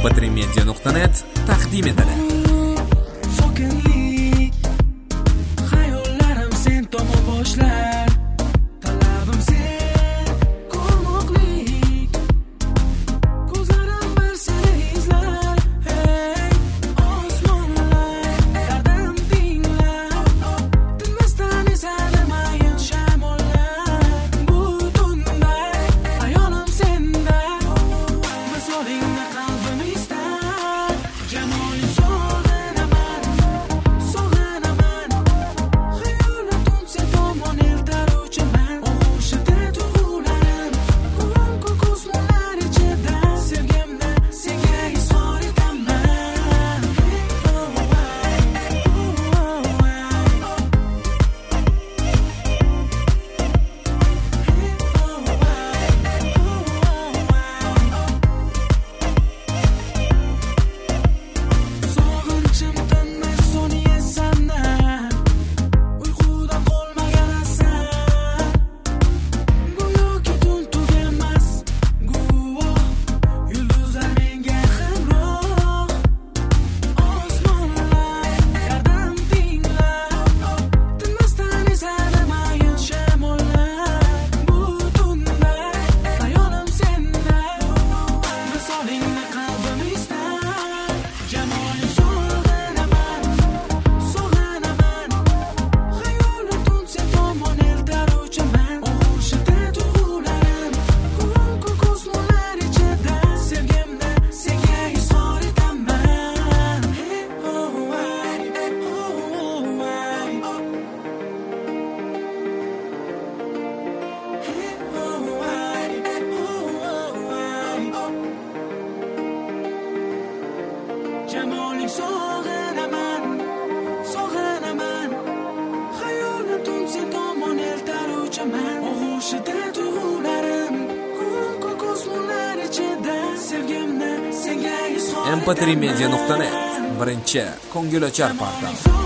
mp3media.net taqdim etadi. Sokinlik, xayollarim sen tomon boshlar. Talabim sen, ko'rmoqlik. Ko'zlarim bir seni izlar. Hey, osmonlar, dardim tinglar. Tinmasdan esadi mayin shamollar. Bu tunda hayolim senda. Misolingni qalbim istar. Jamoling sog'inaman, sog'inaman. Xayolim tunsa tomon eltaruvchiman. Og'ushida tuyg'ularim, ko'k osmonlar ichida. Sevgimni senga izhor etaman. Sog'inchim tinmay so'niye sandan. Uyqudan qolmagan asan. Go'yoki tun tugamas guvoh. Yulduzlar menga hamroh. Osmonlar, dardim tinglar. Tinmasdan esadi mayin shamollar. Bu tunda hayolim senda. Misolingni qalbim istar. Jamoling sog'inaman, sog'inaman. Xayolim tunsa tomon eltaruvchiman. Og'ushida tuyg'ularim, ko'k osmonlar ichida. Sevgimni senga izhor etaman. Jamoling sog'inaman, sog'inaman. Xayolim tunsa tomon eltaruvchiman. Og'ushida tuyg'ularim, ko'k osmonlar ichida. Sevgimni senga izhor mp3media.net birinchi ko'ngilochar portal.